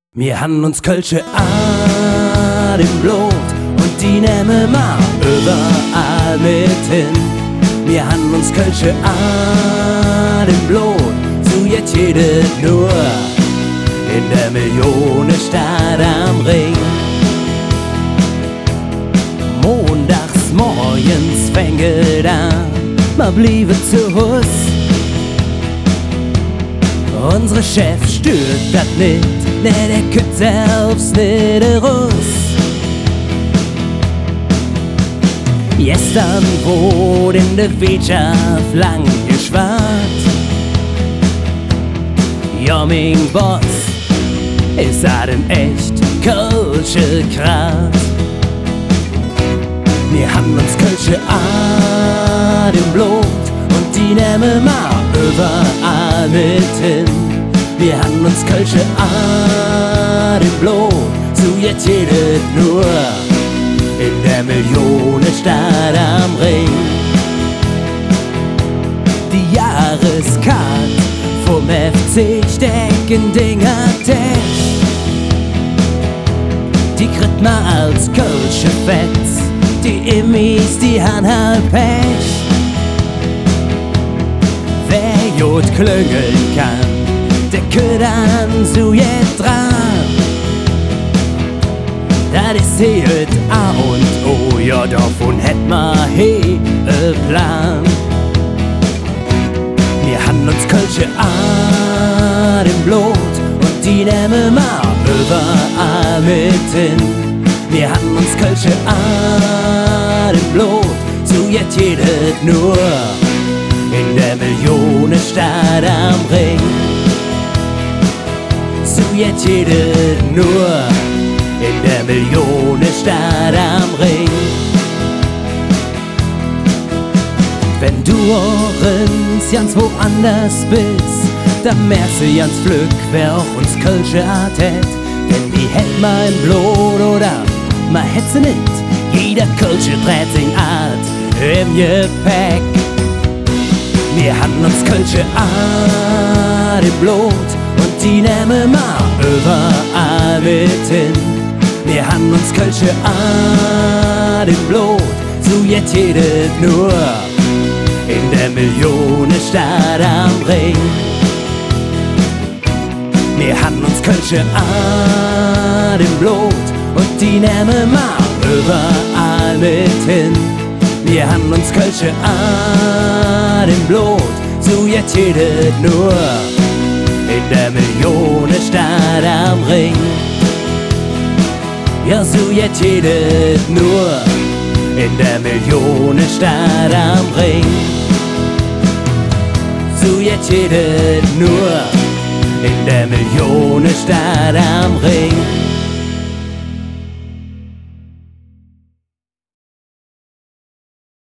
Wir han uns Kölsche an im Blut und die nehmen wir überall mit hin. Wir han uns Kölsche an im Blut, so jetzt jede nur in der Millionenstadt am Ring. Montags morgens fängt an, ma bliebe zu Hus. Unsere Chef stört dat nicht, ne, der kütt selbst nicht der Russ. Gestern wurde in der Wirtschaft lang geschwart. Ja, mein Boss ist ein echt Kölsche Grat. Wir haben uns Kölsche an im Blut und die nehmen wir überall mit hin. Wir haben uns Kölsche an im Blut, so jetzt jedes nur in der Millionenstadt am Ring. Die Jahreskarte vom FC stecken Dinger Tech. Die kriegt man als Kölsche Fetz, die Immis, die han halt Pech. Wer jod klüngeln kann, der könnt an so jetzt dran. Das ist hier A und O, ja davon hätt ma he Plan. Wir han uns Kölsche an im Blut und die nehmen wir überall mit hin. Wir han uns Kölsche an im Blut, so jetzt jedes nur in der Millionenstadt am Ring. So jetzt jedes nur in der Millionenstadt am Ring. Wenn du auch ganz woanders bist, dann merkst du ganz flück, wer auch uns Kölsche Art hätt. Denn die hätt ma im Blut oder ma hätt sie nicht. Jeder Kölsche dreht sich Art im Gepäck. Wir han uns Kölsche an im Blut und die nehmen wir überall mit hin. Wir han uns Kölsche an im Blut, so jetzt jedes nur in der Millionenstadt am Ring. Wir han uns Kölsche an im Blut und die nehmen wir überall mit hin. Wir han uns Kölsche an im Blut, so jetzt jedes nur in der Millionenstadt am Ring. Ja, so jetzt jedes nur in der Millionenstadt am Ring. So jetzt jedes nur in der Millionenstadt am Ring.